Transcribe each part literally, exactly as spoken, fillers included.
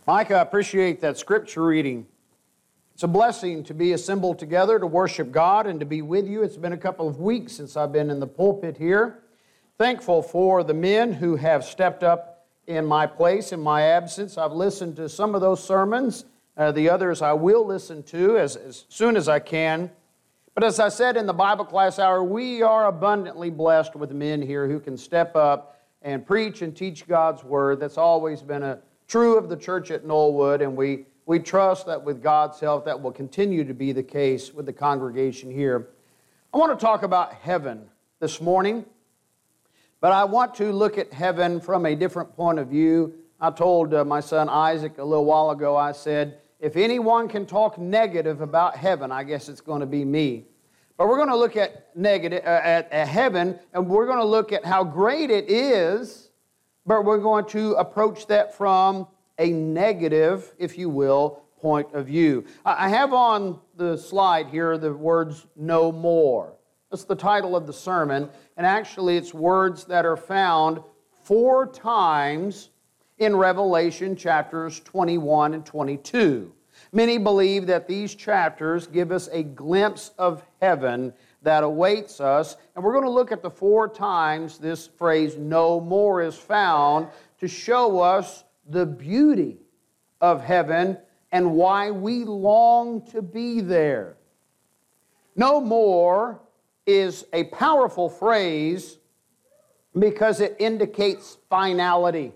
Mike, I appreciate that scripture reading. It's a blessing to be assembled together to worship God and to be with you. It's been a couple of weeks since I've been in the pulpit here. Thankful for the men who have stepped up in my place, in my absence. I've listened to some of those sermons. Uh, the others I will listen to as, as soon as I can. But as I said in the Bible class hour, we are abundantly blessed with men here who can step up and preach and teach God's Word. That's always been a true of the church at Knollwood, and we, we trust that with God's help that will continue to be the case with the congregation here. I want to talk about heaven this morning, but I want to look at heaven from a different point of view. I told uh, my son Isaac a little while ago, I said, if anyone can talk negative about heaven, I guess it's going to be me. But we're going to look at negative uh, at, at heaven, and we're going to look at how great it is, but we're going to approach that from a negative, if you will, point of view. I have on the slide here the words "no more." That's the title of the sermon, and actually it's words that are found four times in Revelation chapters twenty-one and twenty-two. Many believe that these chapters give us a glimpse of heaven that awaits us, and we're going to look at the four times this phrase "no more" is found to show us the beauty of heaven and why we long to be there. No more is a powerful phrase because it indicates finality.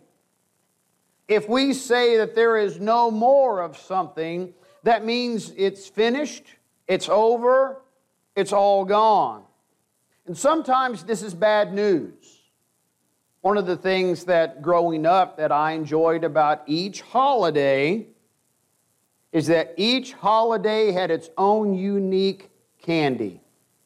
If we say that there is no more of something, that means it's finished, it's over, it's all gone. And sometimes this is bad news. One of the things that growing up that I enjoyed about each holiday is that each holiday had its own unique candy.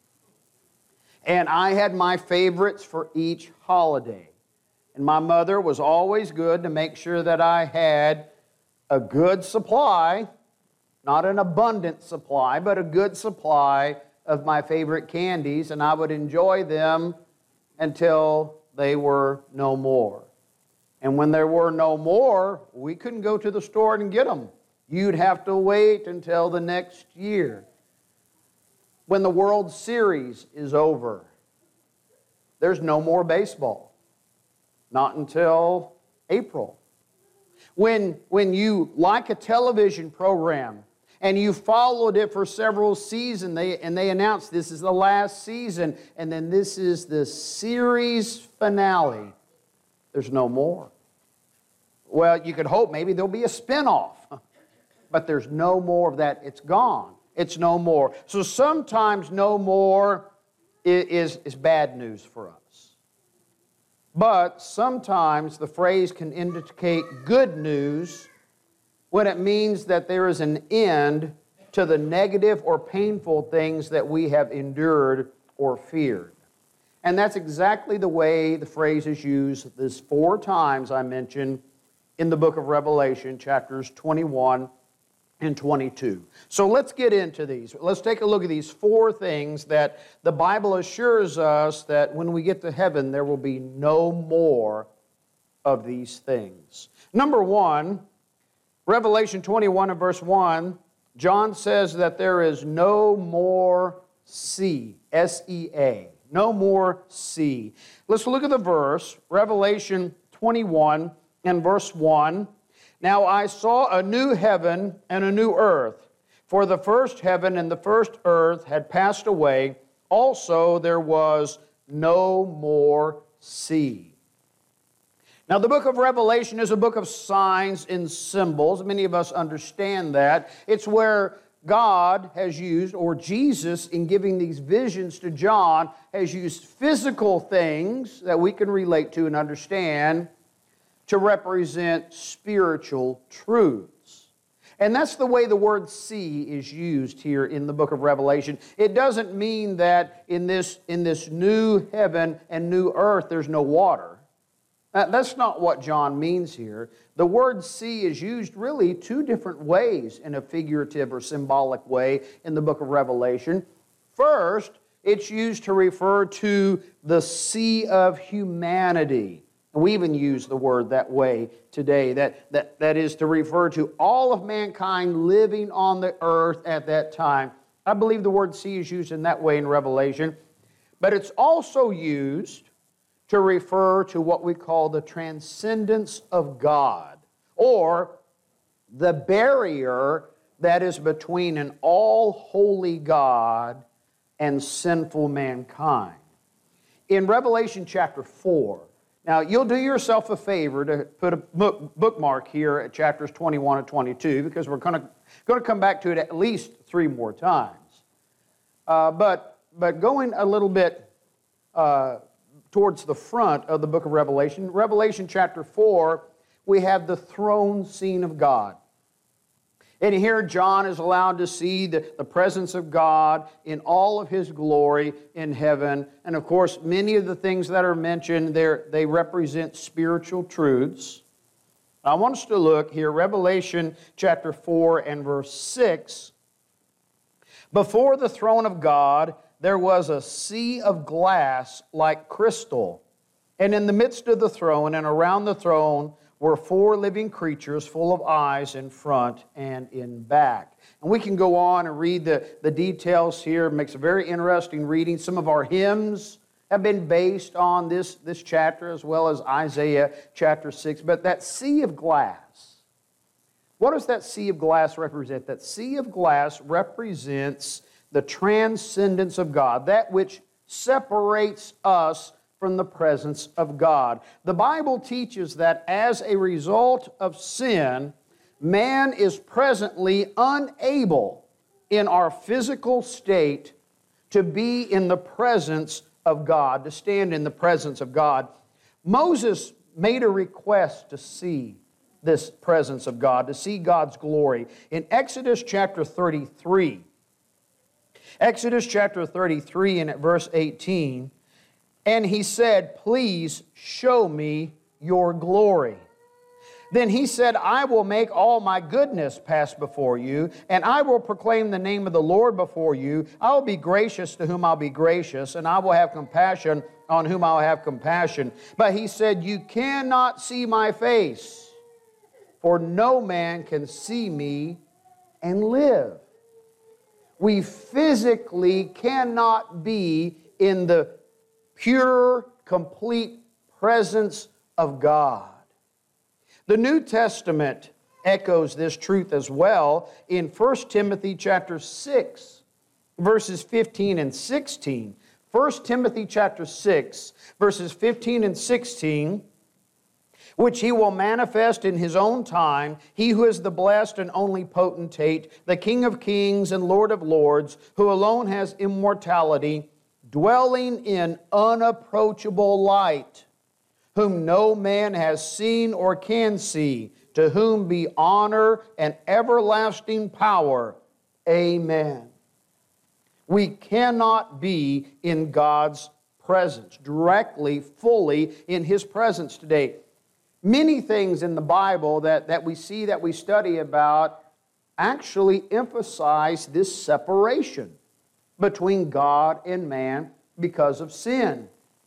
And I had my favorites for each holiday. And my mother was always good to make sure that I had a good supply, not an abundant supply, but a good supply of my favorite candies, and I would enjoy them until they were no more. And when there were no more, we couldn't go to the store and get them. You'd have to wait until the next year. When the World Series is over, there's no more baseball. Not until April. When, when you like a television program and you followed it for several seasons they, and they announce this is the last season and then this is the series finale, there's no more. Well, you could hope maybe there'll be a spinoff, but there's no more of that. It's gone. It's no more. So sometimes no more is, is bad news for us. But sometimes the phrase can indicate good news when it means that there is an end to the negative or painful things that we have endured or feared. And that's exactly the way the phrase is used this four times I mentioned in the book of Revelation, chapters twenty-one and twenty-two. So let's get into these. Let's take a look at these four things that the Bible assures us that when we get to heaven, there will be no more of these things. Number one, Revelation twenty-one and verse one, John says that there is no more sea, S E A, no more sea. Let's look at the verse, Revelation twenty-one and verse one. Now I saw a new heaven and a new earth, for the first heaven and the first earth had passed away. Also there was no more sea. Now the book of Revelation is a book of signs and symbols. Many of us understand that. It's where God has used, or Jesus in giving these visions to John, has used physical things that we can relate to and understand to represent spiritual truths. And that's the way the word sea is used here in the book of Revelation. It doesn't mean that in this, in this new heaven and new earth there's no water. That's not what John means here. The word sea is used really two different ways in a figurative or symbolic way in the book of Revelation. First, it's used to refer to the sea of humanity. We even use the word that way today. That, that, that is to refer to all of mankind living on the earth at that time. I believe the word sea is used in that way in Revelation. But it's also used to refer to what we call the transcendence of God, or the barrier that is between an all-holy God and sinful mankind. In Revelation chapter four, now you'll do yourself a favor to put a book, bookmark here at chapters twenty-one and twenty-two, because we're going to, going to come back to it at least three more times. Uh, but, but going a little bit uh, towards the front of the book of Revelation, Revelation chapter four, we have the throne scene of God. And here John is allowed to see the, the presence of God in all of His glory in heaven. And of course, many of the things that are mentioned there, they represent spiritual truths. I want us to look here, Revelation chapter four and verse six. Before the throne of God, there was a sea of glass like crystal. And in the midst of the throne and around the throne were four living creatures full of eyes in front and in back. And we can go on and read the, the details here. It makes a very interesting reading. Some of our hymns have been based on this, this chapter, as well as Isaiah chapter six. But that sea of glass, what does that sea of glass represent? That sea of glass represents the transcendence of God, that which separates us from the presence of God. The Bible teaches that as a result of sin, man is presently unable in our physical state to be in the presence of God, to stand in the presence of God. Moses made a request to see this presence of God, to see God's glory. In Exodus chapter thirty-three, Exodus chapter thirty-three and at verse eighteen, and he said, "Please show me your glory." Then he said, "I will make all my goodness pass before you, and I will proclaim the name of the Lord before you. I will be gracious to whom I'll be gracious, and I will have compassion on whom I'll have compassion." But he said, "You cannot see my face, for no man can see me and live." We physically cannot be in the pure, complete presence of God. The New Testament echoes this truth as well in First Timothy chapter six, verses fifteen and sixteen. First Timothy chapter six, verses fifteen and sixteen, "Which He will manifest in His own time, He who is the blessed and only potentate, the King of kings and Lord of lords, who alone has immortality, dwelling in unapproachable light, whom no man has seen or can see, to whom be honor and everlasting power. Amen." We cannot be in God's presence, directly, fully in His presence today. Many things in the Bible that, that we see, that we study about, actually emphasize this separation between God and man because of sin.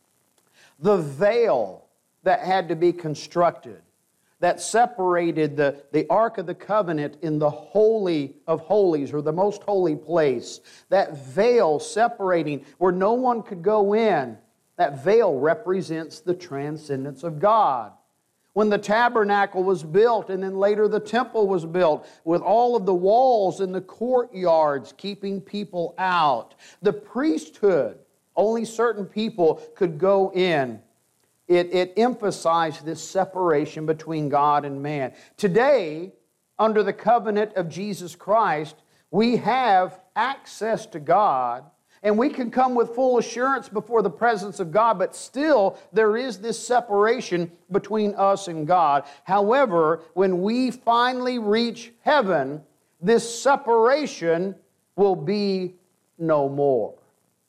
The veil that had to be constructed, that separated the, the Ark of the Covenant in the Holy of Holies, or the most holy place, that veil separating where no one could go in, that veil represents the transcendence of God. When the tabernacle was built, and then later the temple was built, with all of the walls and the courtyards keeping people out, the priesthood, only certain people could go in. It, it emphasized this separation between God and man. Today, under the covenant of Jesus Christ, we have access to God, and we can come with full assurance before the presence of God, but still there is this separation between us and God. However, when we finally reach heaven, this separation will be no more.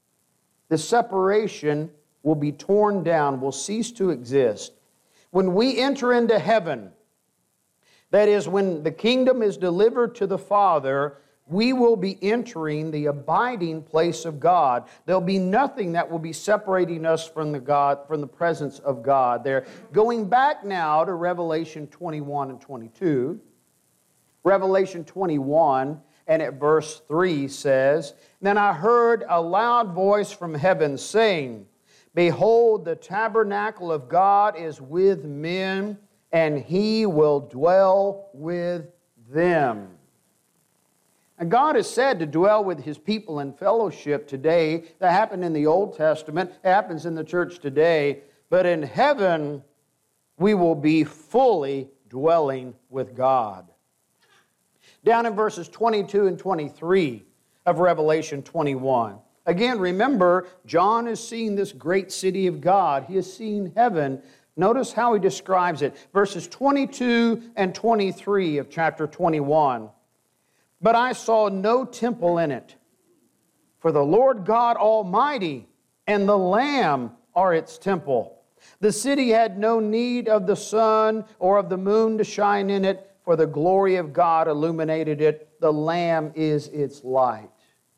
The separation will be torn down, will cease to exist. When we enter into heaven, that is, when the kingdom is delivered to the Father, we will be entering the abiding place of God. There'll be nothing that will be separating us from the God, from the presence of God there. Going back now to Revelation twenty-one and twenty-two. Revelation twenty-one and at verse three says, "Then I heard a loud voice from heaven saying, Behold, the tabernacle of God is with men, and He will dwell with them." And God is said to dwell with His people in fellowship today. That happened in the Old Testament. It happens in the church today. But in heaven, we will be fully dwelling with God. Down in verses twenty-two and twenty-three of Revelation twenty-one. Again, remember, John is seeing this great city of God. He is seeing heaven. Notice how he describes it. Verses twenty-two and twenty-three of chapter twenty-one. "But I saw no temple in it, for the Lord God Almighty and the Lamb are its temple. The city had no need of the sun or of the moon to shine in it, for the glory of God illuminated it. The Lamb is its light."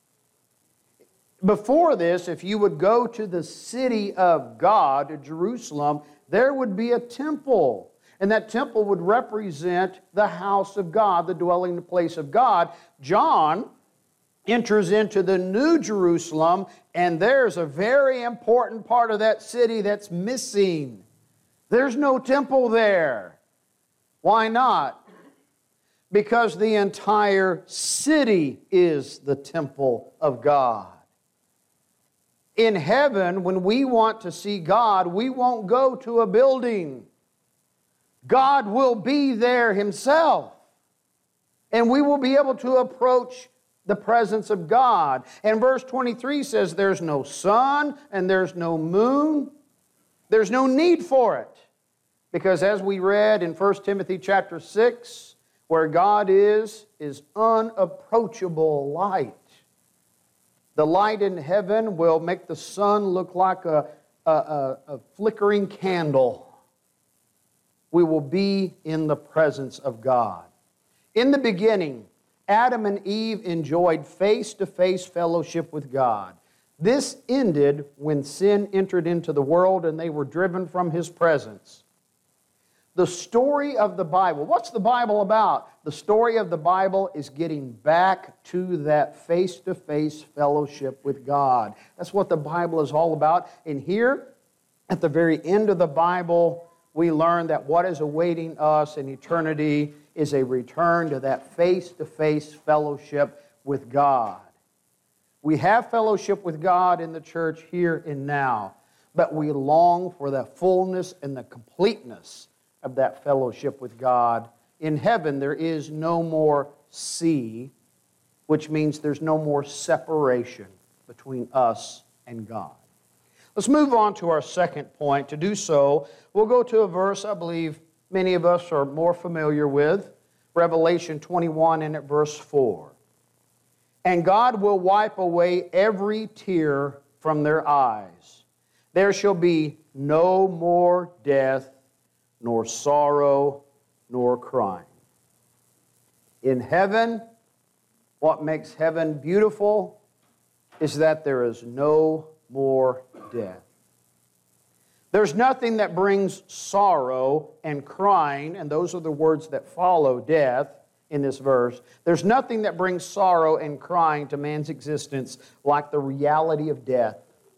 Before this, if you would go to the city of God, to Jerusalem, there would be a temple. And that temple would represent the house of God, the dwelling place of God. John enters into the New Jerusalem, and there's a very important part of that city that's missing. There's no temple there. Why not? Because the entire city is the temple of God. In heaven, when we want to see God, we won't go to a building. God will be there Himself. And we will be able to approach the presence of God. And verse twenty-three says there's no sun and there's no moon. There's no need for it. Because as we read in First Timothy chapter six, where God is, is unapproachable light. The light in heaven will make the sun look like a, a, a, a flickering candle. We will be in the presence of God. In the beginning, Adam and Eve enjoyed face-to-face fellowship with God. This ended when sin entered into the world and they were driven from His presence. The story of the Bible, what's the Bible about? The story of the Bible is getting back to that face-to-face fellowship with God. That's what the Bible is all about. And here, at the very end of the Bible, we learn that what is awaiting us in eternity is a return to that face-to-face fellowship with God. We have fellowship with God in the church here and now, but we long for the fullness and the completeness of that fellowship with God. In heaven, there is no more sea, which means there's no more separation between us and God. Let's move on to our second point. To do so, we'll go to a verse I believe many of us are more familiar with, Revelation twenty-one and at verse four. "And God will wipe away every tear from their eyes. There shall be no more death, nor sorrow, nor crying." In heaven, what makes heaven beautiful is that there is no more death. There's nothing that brings sorrow and crying, and those are the words that follow death in this verse. There's nothing that brings sorrow and crying to man's existence like the reality of death.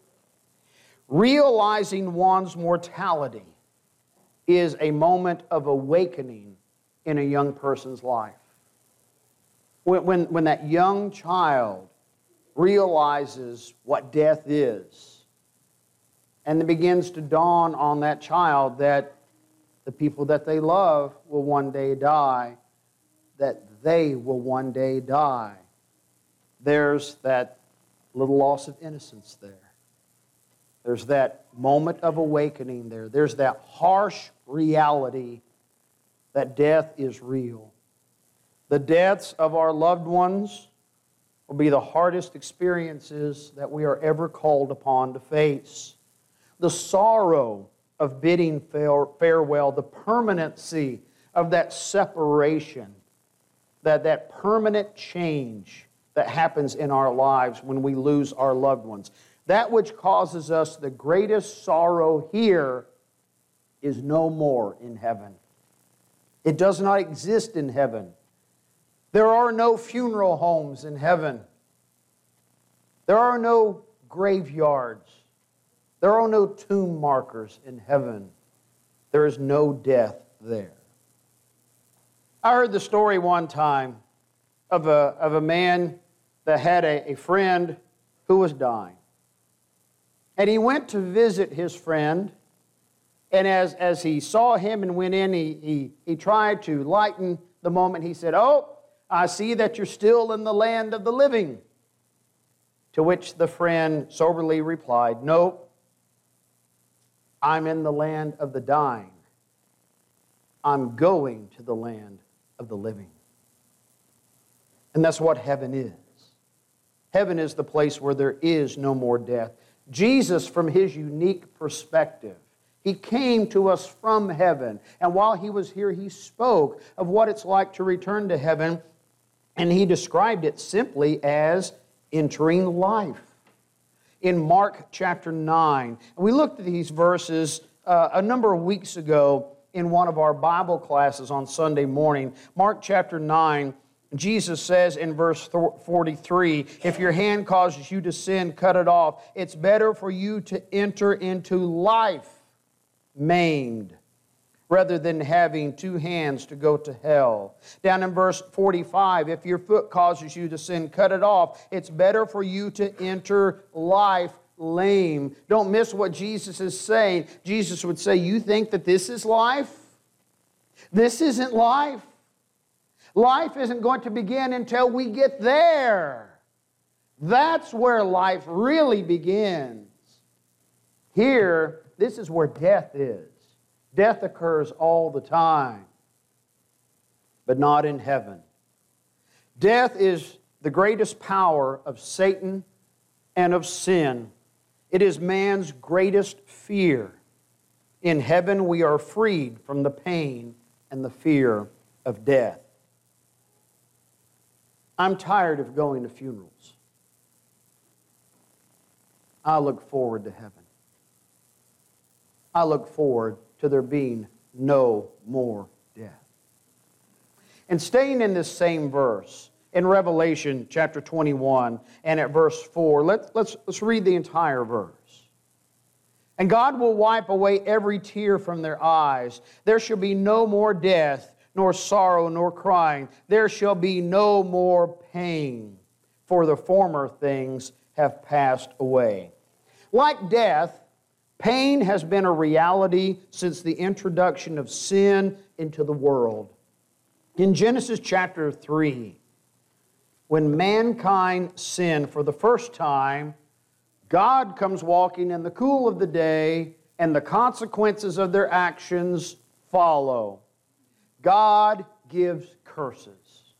Realizing one's mortality is a moment of awakening in a young person's life. When, when, when that young child realizes what death is, and it begins to dawn on that child that the people that they love will one day die, that they will one day die, there's that little loss of innocence there. There's that moment of awakening there. There's that harsh reality that death is real. The deaths of our loved ones will be the hardest experiences that we are ever called upon to face. The sorrow of bidding farewell, the permanency of that separation that, that permanent change that happens in our lives when we lose our loved ones. That which causes us the greatest sorrow here is no more in heaven. It does not exist in heaven. There are no funeral homes in heaven. There are no graveyards. There are no tomb markers in heaven. There is no death there. I heard the story one time of a, of a man that had a, a friend who was dying. And he went to visit his friend, and as, as he saw him and went in, he, he, he tried to lighten the moment. He said, "Oh, I see that you're still in the land of the living." To which the friend soberly replied, "Nope, I'm in the land of the dying. I'm going to the land of the living." And that's what heaven is. Heaven is the place where there is no more death. Jesus, from his unique perspective, he came to us from heaven. And while he was here, he spoke of what it's like to return to heaven. And he described it simply as entering life. In Mark chapter nine, and we looked at these verses uh, a number of weeks ago in one of our Bible classes on Sunday morning. Mark chapter nine, Jesus says in verse forty-three, "If your hand causes you to sin, cut it off. It's better for you to enter into life maimed, rather than having two hands to go to hell." Down in verse forty-five, "If your foot causes you to sin, cut it off. It's better for you to enter life lame." Don't miss what Jesus is saying. Jesus would say, "You think that this is life? This isn't life. Life isn't going to begin until we get there. That's where life really begins. Here, this is where death is. Death occurs all the time, but not in heaven. Death is the greatest power of Satan and of sin. It is man's greatest fear. In heaven, we are freed from the pain and the fear of death. I'm tired of going to funerals. I look forward to heaven. I look forward to there being no more death. And staying in this same verse, in Revelation chapter twenty-one and at verse four, let's, let's, let's read the entire verse. "And God will wipe away every tear from their eyes. There shall be no more death, nor sorrow, nor crying. There shall be no more pain, for the former things have passed away." Like death, pain has been a reality since the introduction of sin into the world. In Genesis chapter three, when mankind sinned for the first time, God comes walking in the cool of the day, and the consequences of their actions follow. God gives curses.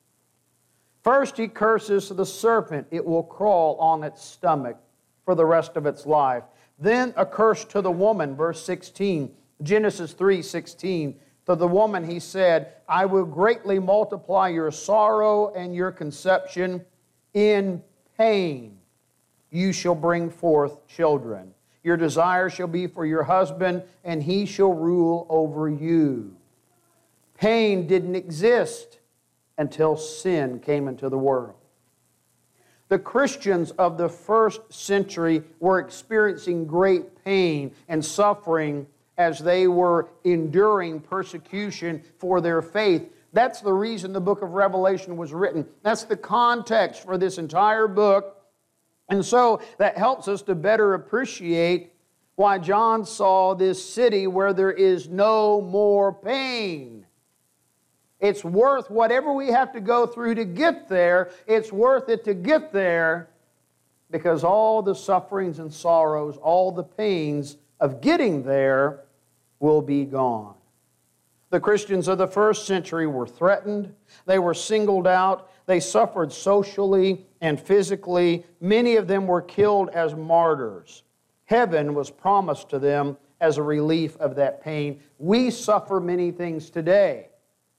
First, he curses the serpent. It will crawl on its stomach for the rest of its life. Then a curse to the woman, verse sixteen, Genesis three sixteen. To the woman he said, "I will greatly multiply your sorrow and your conception. In pain you shall bring forth children. Your desire shall be for your husband, and he shall rule over you." Pain didn't exist until sin came into the world. The Christians of the first century were experiencing great pain and suffering as they were enduring persecution for their faith. That's the reason the book of Revelation was written. That's the context for this entire book. And so that helps us to better appreciate why John saw this city where there is no more pain. It's worth whatever we have to go through to get there. It's worth it to get there because all the sufferings and sorrows, all the pains of getting there will be gone. The Christians of the first century were threatened. They were singled out. They suffered socially and physically. Many of them were killed as martyrs. Heaven was promised to them as a relief of that pain. We suffer many things today.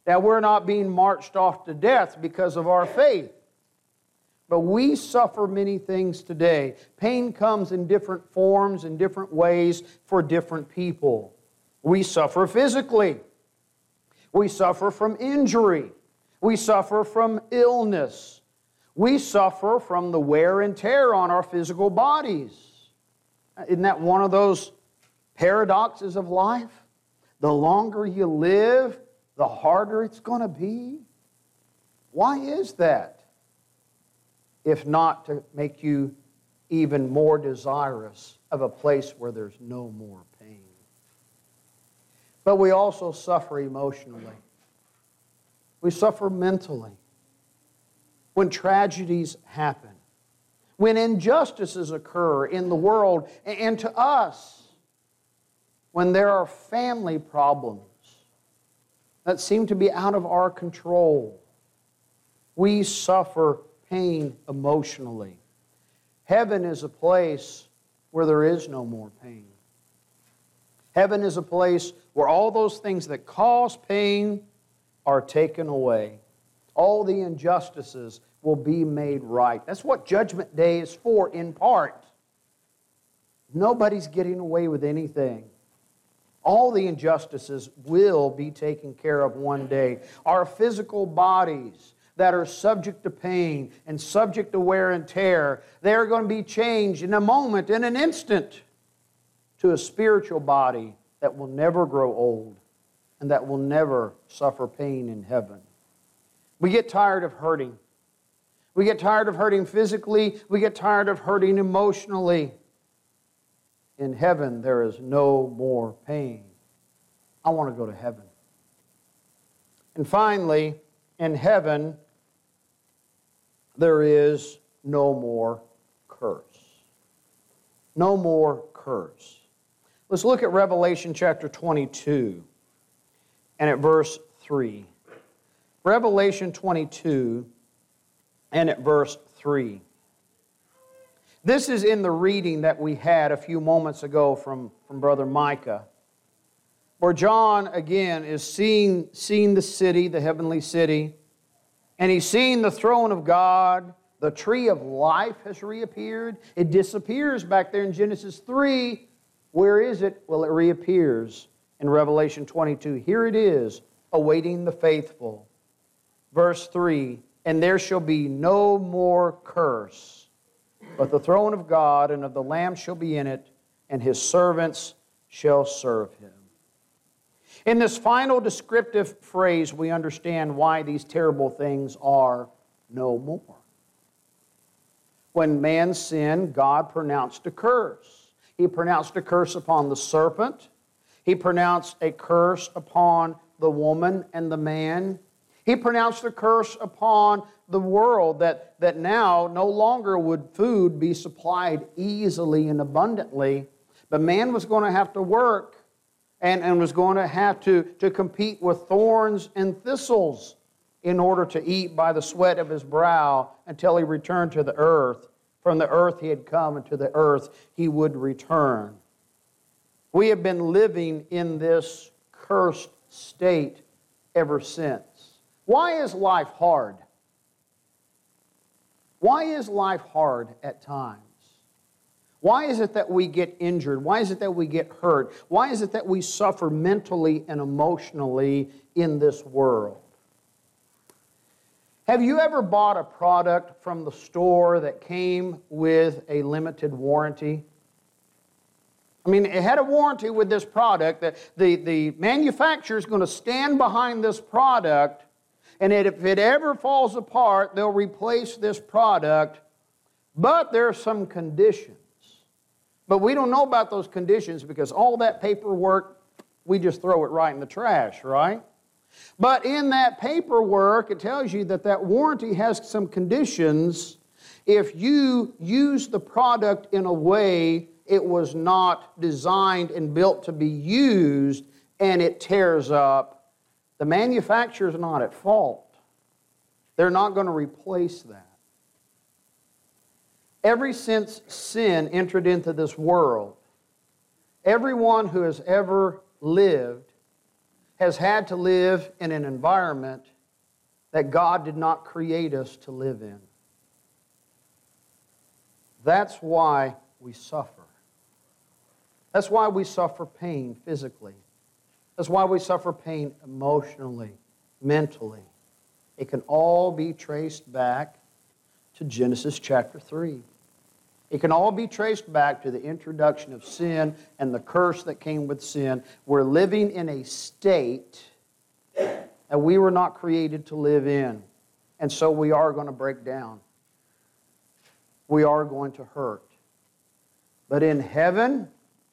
Now, we're not being marched off to death because of our faith. But we suffer many things today. Pain comes in different forms, in different ways for different people. We suffer physically. We suffer from injury. We suffer from illness. We suffer from the wear and tear on our physical bodies. Isn't that one of those paradoxes of life? The longer you live, the harder it's going to be. Why is that? If not to make you even more desirous of a place where there's no more pain. But we also suffer emotionally. We suffer mentally. When tragedies happen, when injustices occur in the world and to us, when there are family problems that seem to be out of our control, we suffer pain emotionally. Heaven is a place where there is no more pain. Heaven is a place where all those things that cause pain are taken away. All the injustices will be made right. That's what Judgment Day is for, in part. Nobody's getting away with anything. All the injustices will be taken care of one day. Our physical bodies that are subject to pain and subject to wear and tear, they're going to be changed in a moment, in an instant, to a spiritual body that will never grow old and that will never suffer pain in heaven. We get tired of hurting. We get tired of hurting physically. We get tired of hurting emotionally. In heaven, there is no more pain. I want to go to heaven. And finally, in heaven, there is no more curse. No more curse. Let's look at Revelation chapter twenty-two and at verse three. Revelation twenty-two and at verse three. This is in the reading that we had a few moments ago from, from Brother Micah, where John, again, is seeing, seeing the city, the heavenly city, and he's seeing the throne of God. The tree of life has reappeared. It disappears back there in Genesis three. Where is it? Well, it reappears in Revelation twenty-two. Here it is, awaiting the faithful. Verse three, and there shall be no more curse, but the throne of God and of the Lamb shall be in it, and his servants shall serve him. In this final descriptive phrase, we understand why these terrible things are no more. When man sinned, God pronounced a curse. He pronounced a curse upon the serpent. He pronounced a curse upon the woman and the man. He pronounced a curse upon the world that, that now no longer would food be supplied easily and abundantly, but man was going to have to work and, and was going to have to, to compete with thorns and thistles in order to eat by the sweat of his brow until he returned to the earth. From the earth he had come, and to the earth he would return. We have been living in this cursed state ever since. Why is life hard? Why is life hard at times? Why is it that we get injured? Why is it that we get hurt? Why is it that we suffer mentally and emotionally in this world? Have you ever bought a product from the store that came with a limited warranty? I mean, it had a warranty with this product. That the, the manufacturer is going to stand behind this product, and if it ever falls apart, they'll replace this product, but there are some conditions. But we don't know about those conditions because all that paperwork, we just throw it right in the trash, right? But in that paperwork, it tells you that that warranty has some conditions. If you use the product in a way it was not designed and built to be used and it tears up, the manufacturer's not at fault. They're not going to replace that. Ever since sin entered into this world, everyone who has ever lived has had to live in an environment that God did not create us to live in. That's why we suffer. That's why we suffer pain physically. That's why we suffer pain emotionally, mentally. It can all be traced back to Genesis chapter three. It can all be traced back to the introduction of sin and the curse that came with sin. We're living in a state that we were not created to live in. And so we are going to break down. We are going to hurt. But in heaven,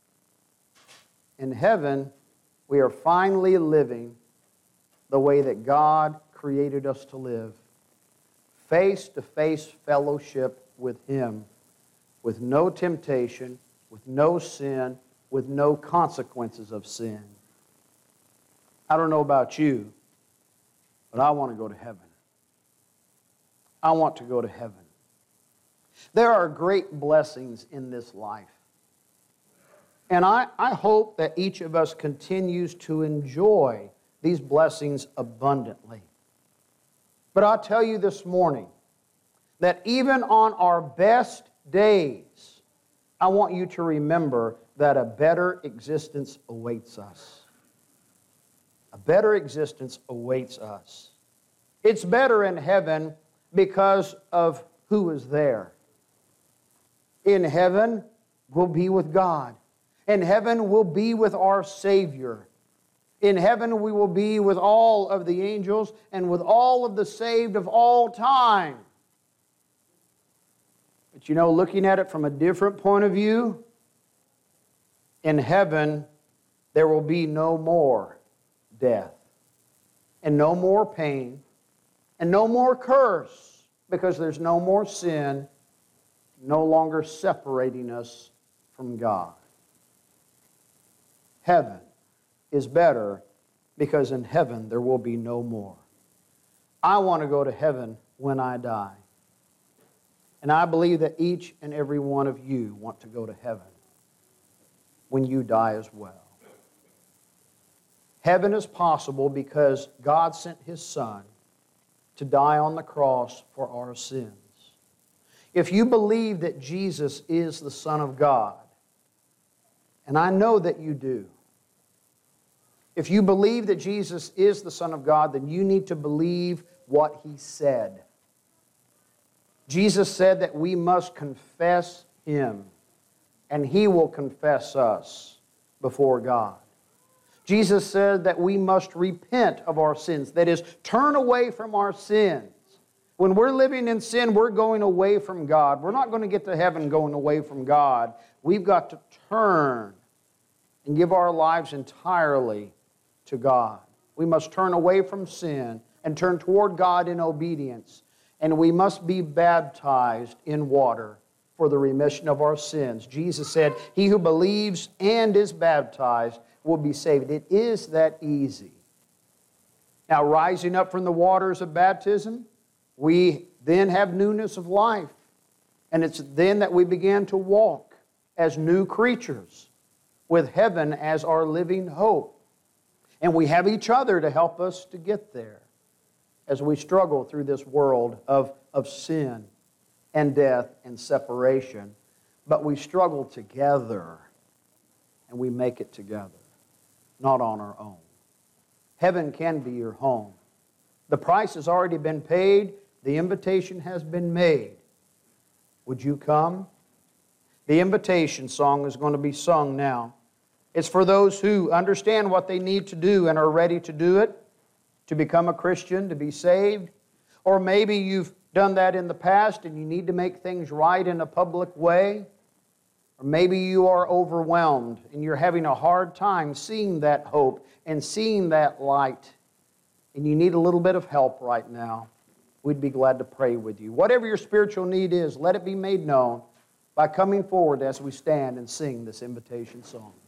in heaven, we are finally living the way that God created us to live. Face-to-face fellowship with Him, with no temptation, with no sin, with no consequences of sin. I don't know about you, but I want to go to heaven. I want to go to heaven. There are great blessings in this life. And I, I hope that each of us continues to enjoy these blessings abundantly. But I'll tell you this morning that even on our best days, I want you to remember that a better existence awaits us. A better existence awaits us. It's better in heaven because of who is there. In heaven, we'll be with God. In heaven, we'll be with our Savior. In heaven, we will be with all of the angels and with all of the saved of all time. But you know, looking at it from a different point of view, in heaven, there will be no more death, and no more pain, and no more curse, because there's no more sin, no longer separating us from God. Heaven is better because in heaven there will be no more. I want to go to heaven when I die. And I believe that each and every one of you want to go to heaven when you die as well. Heaven is possible because God sent His Son to die on the cross for our sins. If you believe that Jesus is the Son of God, and I know that you do, if you believe that Jesus is the Son of God, then you need to believe what He said. Jesus said that we must confess Him, and He will confess us before God. Jesus said that we must repent of our sins, that is, turn away from our sins. When we're living in sin, we're going away from God. We're not going to get to heaven going away from God. We've got to turn and give our lives entirely to God. We must turn away from sin and turn toward God in obedience. And we must be baptized in water for the remission of our sins. Jesus said, "He who believes and is baptized will be saved." It is that easy. Now, rising up from the waters of baptism, we then have newness of life. And it's then that we begin to walk as new creatures with heaven as our living hope. And we have each other to help us to get there as we struggle through this world of, of sin and death and separation. But we struggle together, and we make it together, not on our own. Heaven can be your home. The price has already been paid. The invitation has been made. Would you come? The invitation song is going to be sung now. It's for those who understand what they need to do and are ready to do it, to become a Christian, to be saved. Or maybe you've done that in the past and you need to make things right in a public way. Or maybe you are overwhelmed and you're having a hard time seeing that hope and seeing that light, and you need a little bit of help right now. We'd be glad to pray with you. Whatever your spiritual need is, let it be made known by coming forward as we stand and sing this invitation song.